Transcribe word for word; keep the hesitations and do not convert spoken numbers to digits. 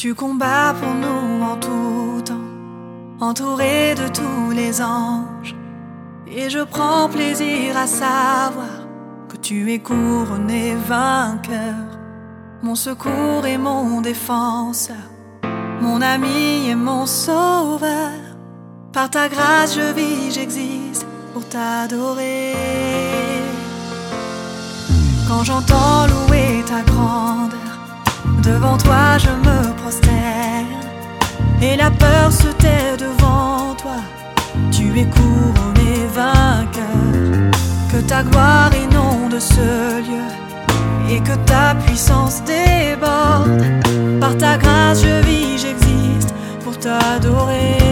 Tu combats pour nous en tout temps, entouré de tous les anges. Et je prends plaisir à savoir que tu es couronné vainqueur, mon secours et mon défenseur, mon ami et mon sauveur. Par ta grâce je vis, j'existe pour t'adorer. Quand j'entends louer ta grandeur, devant toi je me prosterne, et la peur se tait devant toi. Tu es couronné vainqueur, que ta gloire inonde ce lieu et que ta puissance déborde. Par ta grâce je vis, j'existe pour t'adorer.